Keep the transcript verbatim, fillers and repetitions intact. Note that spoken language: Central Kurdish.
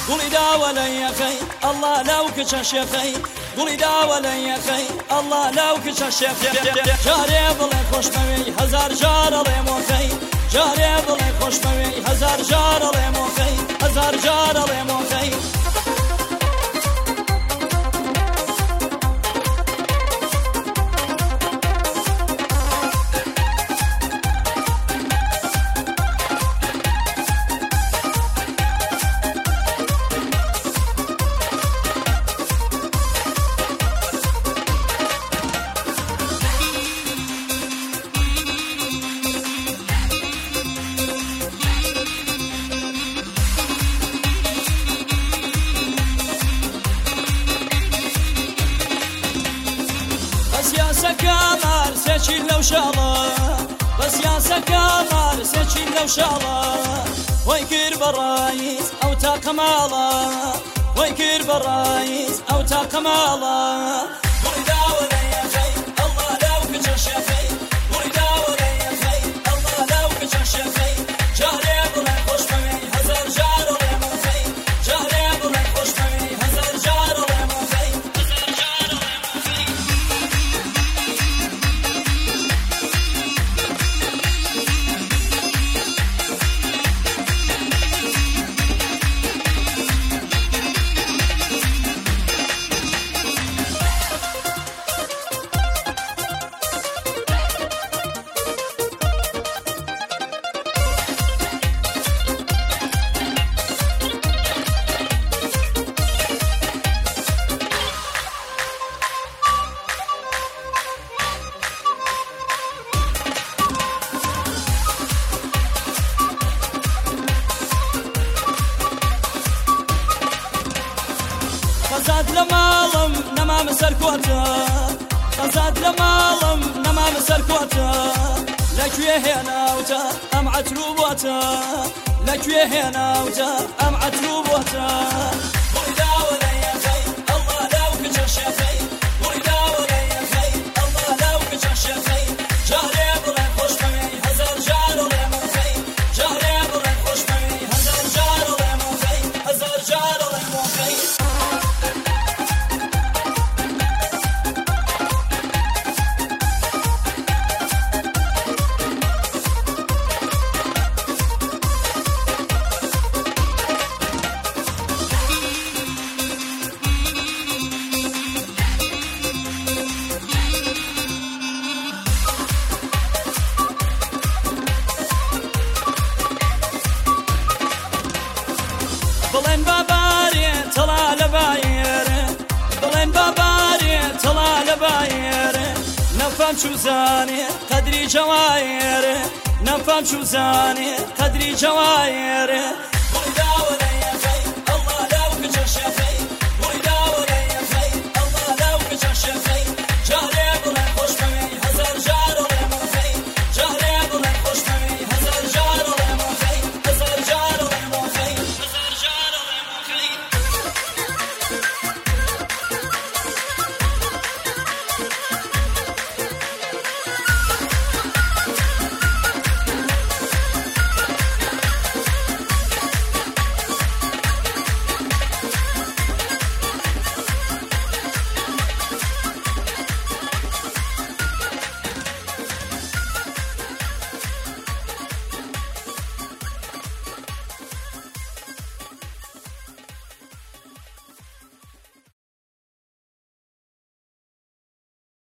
قوڵی داوە لە یەخەی ئەڵڵا لاو کچە شێخەی گوڵی داوە لە یەخەی ئەڵڵا لاو کچە شێخەی جارێ بڵێ خۆشمەوێی هەزار جار ئەڵێ مۆخەی جارێ بڵێ خۆشمەوێی هەزار جار ئەڵێ مۆخەی هەزار جار ئەڵێ مۆخەی سەکامار سێچین لەو شاڵە بەس یان سەکامار سێچین لەو شاڵە وەی کرد بە ڕایز ئەو تا کەماڵە وەی کرد بە ڕایز ئەو تا کەماڵە گوڵی داوە لە یەخەی ئەڵڵا لاو کچە شێخەی گوڵی داوە لە یەخەی ئەڵڵا لاو کچە شێخەی جارێ بڵێ خۆشمەوێی هەزار جار ئەڵێ مۆخەی جارێ بڵێ خۆشمەوێی هەزار جار ئەڵێ مۆخەی خەزات لە ماڵم نەمامە سەرکۆتە خەزات لە ماڵم نەمامە سەرکۆتە لەکوێ هێناوتە ئەم عەترو بۆتە لەکوێ هێناوتە ئەم عەترو بۆتە گوڵی داوە لە یەخەی ئەڵڵا لاو کچە شێخەی گوڵی داوە لە یەخەی ئەڵڵا لاو کچە شێخەی جارێ بڵێ خۆشمەوێی هەزار جار ئەڵێ مۆخەی جارێ بڵێ خۆشمەوێی هەزار جار ئەڵێ مۆخەی هەزار جار ئەڵێ مۆخەی بڵێن بابارێ تەڵا لە باێرە بڵێن بابارێ تەڵا لە باێرە نەفام چوزانێ قەدری جەوایێرە نەفام چوزانێ قەدری جەوایێرە